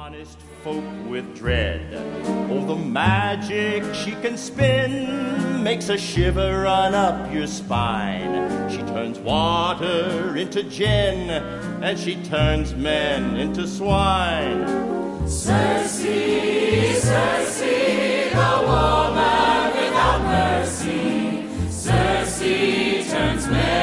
honest folk with dread. Oh, the magic she can spin makes a shiver run up your spine. She turns water into gin, and she turns men into swine. Circe, Circe, the woman without mercy. Circe turns men